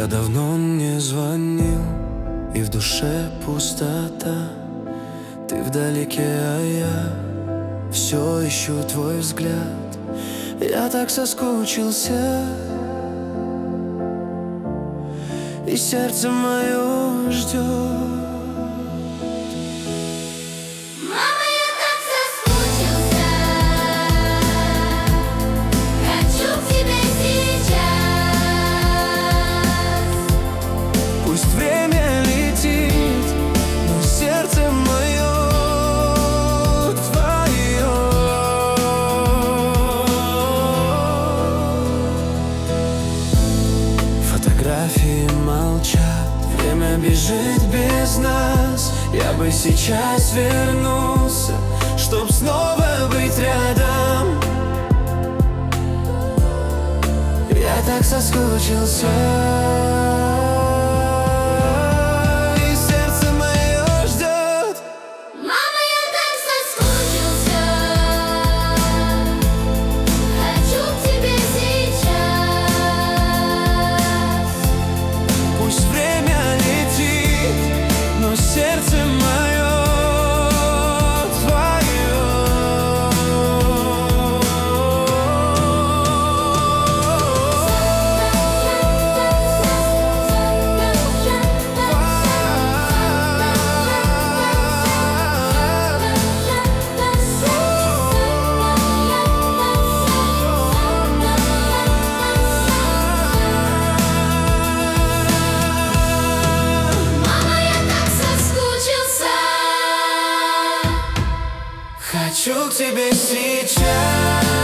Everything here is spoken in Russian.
Я давно не звонил, и в душе пустота. Ты вдалеке, а я все ищу твой взгляд. Я так соскучился, и сердце мое ждет. Пусть время летит, но сердце мое твое. Фотографии молчат, время бежит без нас. Я бы сейчас вернулся, чтоб снова быть рядом. Я так соскучился. Сердце мое твое. Хочу к тебе сейчас.